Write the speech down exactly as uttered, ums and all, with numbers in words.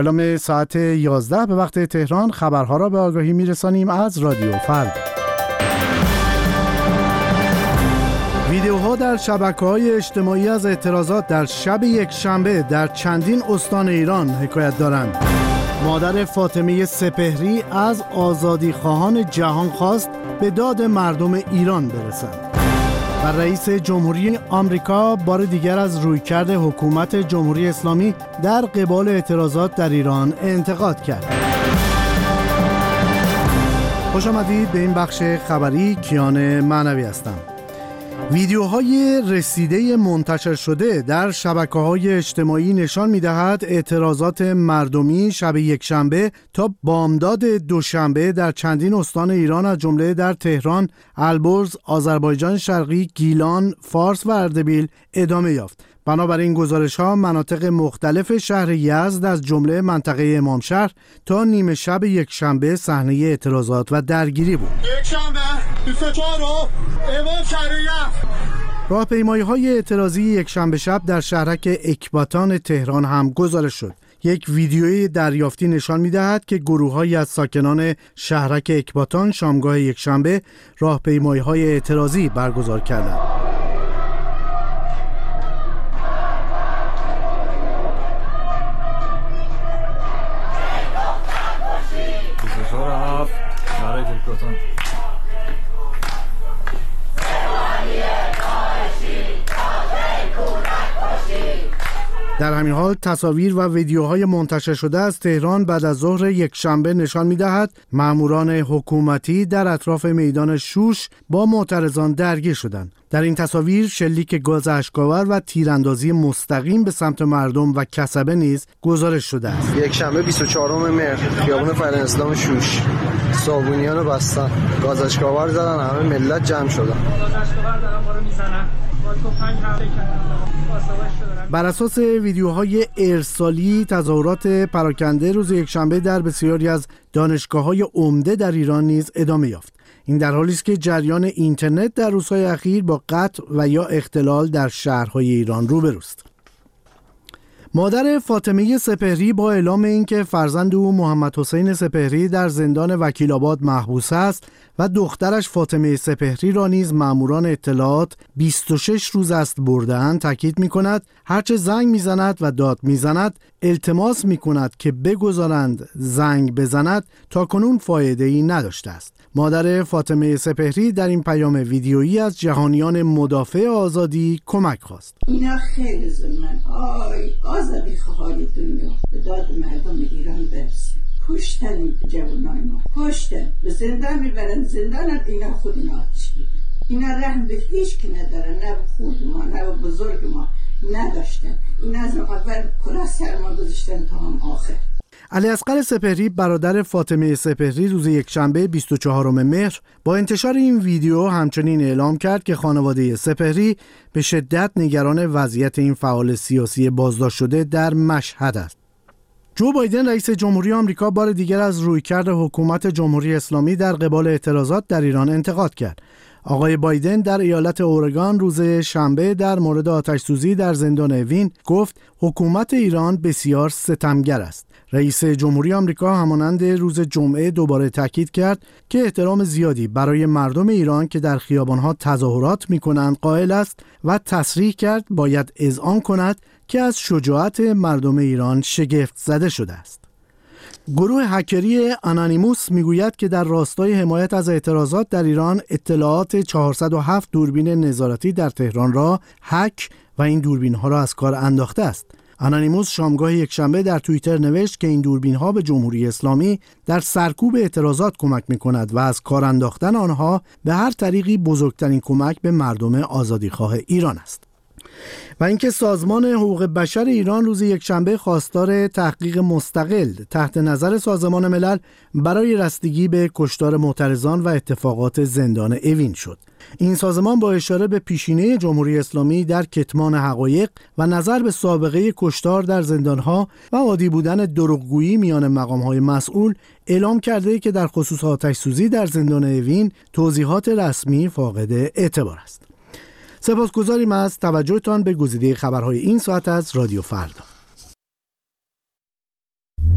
الان ساعت یازده به وقت تهران. خبرها را به آگاهی میرسانیم از رادیو فردا. ویدیوها در شبکه‌های اجتماعی از اعتراضات در شب یک شنبه در چندین استان ایران حکایت دارند. مادر فاطمه سپهری از آزادیخواهان جهان خواست به داد مردم ایران برسند. و رئیس جمهوری آمریکا بار دیگر از رویکرد حکومت جمهوری اسلامی در قبال اعتراضات در ایران انتقاد کرد. خوش آمدید به این بخش خبری. کیان معنوی هستم. ویدیوهای رسیده منتشر شده در شبکه‌های اجتماعی نشان می‌دهد اعتراضات مردمی شب یکشنبه تا بامداد دوشنبه در چندین استان ایران از جمله در تهران، البرز، آذربایجان شرقی، گیلان، فارس و اردبیل ادامه یافت. بنابراین گزارش‌ها مناطق مختلف شهر یزد از جمله منطقه امامشهر تا نیمه شب یکشنبه صحنه اعتراضات و درگیری بود. یکشنبه بیست و چهارم امامشهر یزد. راهپیمایی‌های اعتراضی یکشنبه شب در شهرک اکباتان تهران هم گزارش شد. یک ویدیوی دریافتی نشان می‌دهد که گروه‌هایی از ساکنان شهرک اکباتان شامگاه یکشنبه راهپیمایی‌های اعتراضی برگزار کردند. در همین حال تصاویر و ویدیوهای منتشر شده از تهران بعد از ظهر یکشنبه نشان می‌دهد ماموران حکومتی در اطراف میدان شوش با معترضان درگیر شدند. در این تصاویر شلیک گاز اشک‌آور و تیراندازی مستقیم به سمت مردم و کسبه نیز گزارش شده است. یکشنبه بیست و چهارم مهر خیابان فرهنگ اسلام شوش صابونیانو بستن، گاز اشک‌آور زدن، همه ملت جمع شدن. گاز اشک‌آور دارن ما رو میزنن. با تفنگ حمله کردن. بر اساس ویدیوهای ارسالی تظاهرات پراکنده روز یکشنبه در بسیاری از دانشگاه‌های عمده در ایران نیز ادامه یافت. این در حالی است که جریان اینترنت در روزهای اخیر با قطع و یا اختلال در شهرهای ایران روبروست. مادر فاطمه سپهری با اعلام اینکه فرزند او محمد حسین سپهری در زندان وکیل‌آباد محبوس است و دخترش فاطمه سپهری را نیز ماموران اطلاعات بیست و شش روز است برده‌اند، تاکید می‌کند هرچه زنگ می‌زند و داد می‌زند التماس می‌کند که بگذارند زنگ بزند تا کنون فایده‌ای نداشته است. مادر فاطمه سپهری در این پیام ویدیویی از جهانیان مدافع آزادی کمک خواست. اینا خیلی ظلمن. آی آزادی خواهی دنیا به داد مردم ایران برسه. کشتن جوانای ما، کشتن به زندان میبرن، زندان اینا خود اینا آتش میدن. اینا رحم به هیچ که ندارن، نه به خود ما نه به بزرگ ما نداشتن. اینا از اول کلاه سر ما گذاشتن تا هم آخر. علیاصغر سپهری برادر فاطمه سپهری روز یکشنبه بیست و چهارم مهر با انتشار این ویدیو همچنین اعلام کرد که خانواده سپهری به شدت نگران وضعیت این فعال سیاسی بازداشت شده در مشهد است. جو بایدن رئیس جمهوری آمریکا بار دیگر از رویکرد حکومت جمهوری اسلامی در قبال اعتراضات در ایران انتقاد کرد. آقای بایدن در ایالت اورگان روز شنبه در مورد آتش‌سوزی در زندان اوین گفت حکومت ایران بسیار ستمگر است. رئیس جمهوری آمریکا همانند روز جمعه دوباره تاکید کرد که احترام زیادی برای مردم ایران که در خیابان‌ها تظاهرات می‌کنند قائل است و تصریح کرد باید اذعان کند که از شجاعت مردم ایران شگفت زده شده است. گروه هکری آنانیموس میگوید که در راستای حمایت از اعتراضات در ایران اطلاعات چهارصد و هفت دوربین نظارتی در تهران را هک و این دوربین‌ها را از کار انداخته است. آنانیموس شامگاه یکشنبه در توییتر نوشت که این دوربین‌ها به جمهوری اسلامی در سرکوب اعتراضات کمک می‌کند و از کار انداختن آنها به هر طریقی بزرگترین کمک به مردم آزادیخواه ایران است. و اینکه سازمان حقوق بشر ایران روز یکشنبه خواستار تحقیق مستقل تحت نظر سازمان ملل برای رسیدگی به کشتار معترضان و اتفاقات زندان اوین شد. این سازمان با اشاره به پیشینه جمهوری اسلامی در کتمان حقایق و نظر به سابقه کشتار در زندانها و عادی بودن دروغگویی میان مقام‌های مسئول اعلام کرده که در خصوص آتش‌سوزی در زندان اوین توضیحات رسمی فاقد اعتبار است. سپاسگزاریم از توجهتان به گزیده خبرهای این ساعت از رادیو فردا.